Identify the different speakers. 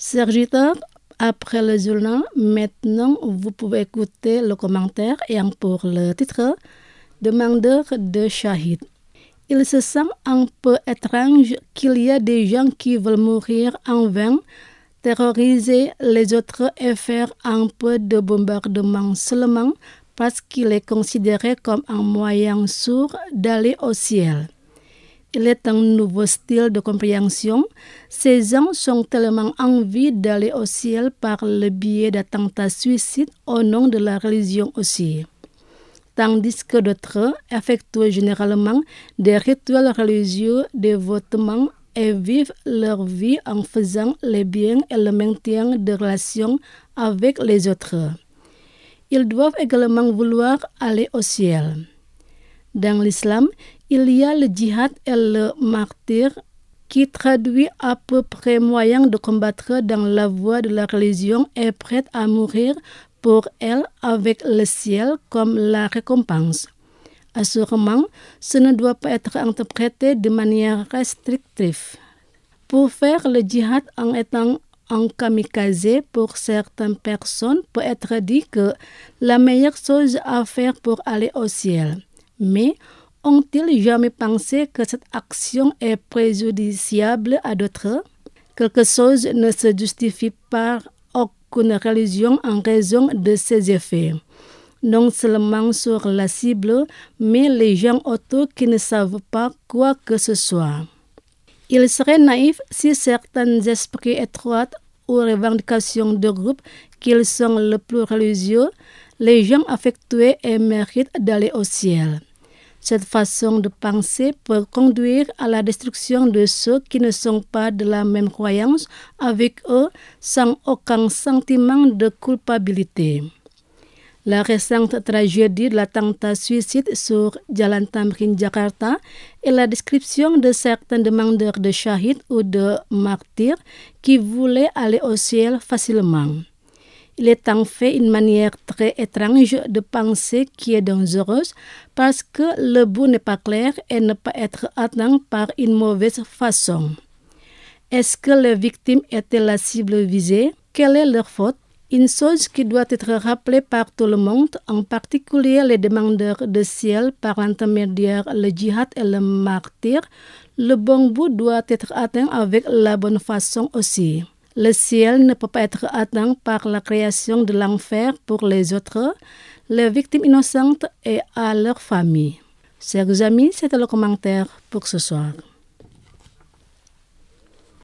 Speaker 1: Serviteur, après le journal, maintenant vous pouvez écouter le commentaire et pour le titre Demandeur de Shahid. Il se sent un peu étrange qu'il y a des gens qui veulent mourir en vain, terroriser les autres et faire un peu de bombardement seulement parce qu'il est considéré comme un moyen sûr d'aller au ciel. Il est un nouveau style de compréhension. Ces gens sont tellement envie d'aller au ciel par le biais d'attentats suicides au nom de la religion aussi. Tandis que d'autres effectuent généralement des rituels religieux, des votements et vivent leur vie en faisant le bien et le maintien de relations avec les autres. Ils doivent également vouloir aller au ciel. Dans l'islam, il y a le djihad et le martyr qui traduit à peu près moyen de combattre dans la voie de la religion et prêt à mourir pour elle avec le ciel comme la récompense. Assurément, ce ne doit pas être interprété de manière restrictive. Pour faire le djihad en étant un kamikaze pour certaines personnes peut être dit que la meilleure chose à faire pour aller au ciel. Mais ont-ils jamais pensé que cette action est préjudiciable à d'autres? Quelque chose ne se justifie par aucune religion en raison de ses effets. Non seulement sur la cible, mais les gens autour qui ne savent pas quoi que ce soit. Il serait naïf si certains esprits étroits ou revendications de groupe qu'ils sont le plus religieux, les gens affectueux et méritent d'aller au ciel. Cette façon de penser peut conduire à la destruction de ceux qui ne sont pas de la même croyance avec eux sans aucun sentiment de culpabilité. La récente tragédie de l'attentat suicide sur Jalan Tamrin, Jakarta et la description de certains demandeurs de shahid ou de martyrs qui voulaient aller au ciel facilement. Il est en fait une manière très étrange de penser qui est dangereuse parce que le but n'est pas clair et ne peut être atteint par une mauvaise façon. Est-ce que les victimes étaient la cible visée? Quelle est leur faute? Une chose qui doit être rappelée par tout le monde, en particulier les demandeurs de ciel par l'intermédiaire le djihad et le martyr, le bon bout doit être atteint avec la bonne façon aussi. Le ciel ne peut pas être atteint par la création de l'enfer pour les autres, les victimes innocentes et à leurs familles. Chers amis, c'était le commentaire pour ce soir.